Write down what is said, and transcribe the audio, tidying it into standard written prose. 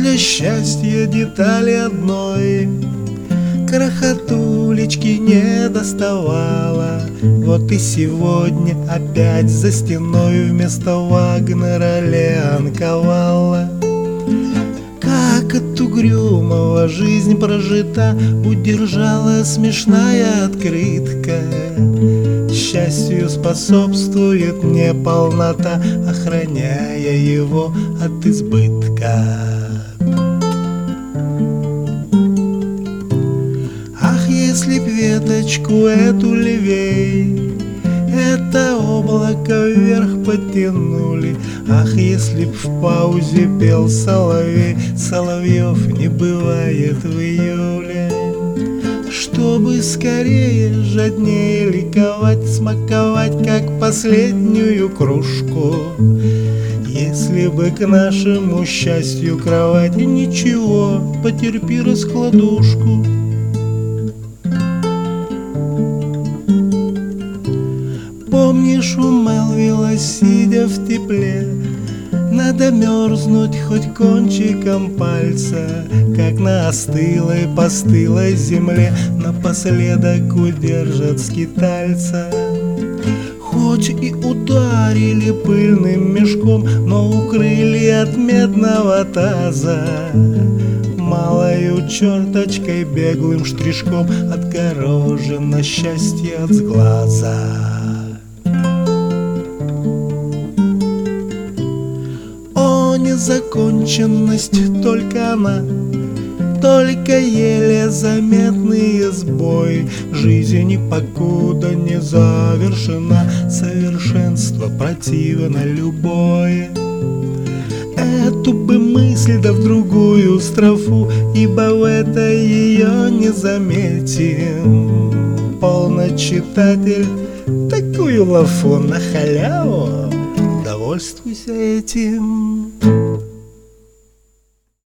для счастья детали одной крохотулечки не доставала. Вот и сегодня опять за стеной вместо Вагнера Леонковала. Как от угрюмого жизнь прожита, удержала смешная открытка. Счастью способствует не полнота, охраняя его от избытка. Ах, если б веточку эту левей это облако вверх потянули. Ах, если б в паузе пел соловей, соловьев не бывает в июле. Чтобы скорее, жаднее ликовать, смаковать, как последнюю кружку. Если бы к нашему счастью кровать, ничего, потерпи раскладушку. Помнишь, у Мелвилла, сидя в тепле, надо мерзнуть хоть кончиком пальца, как на остылой, постылой земле напоследок удержат скитальца. Хоть и ударили пыльным мешком, но укрыли от медного таза. Малою черточкой, беглым штришком отгорожено счастье от сглаза. Незаконченность только она, только еле заметный сбой. Жизнь покуда не завершена, совершенство противно любое. Эту бы мысль да в другую строфу, ибо в этой ее не заметим. Полно, читатель, такую лафу на халяву, довольствуйся этим.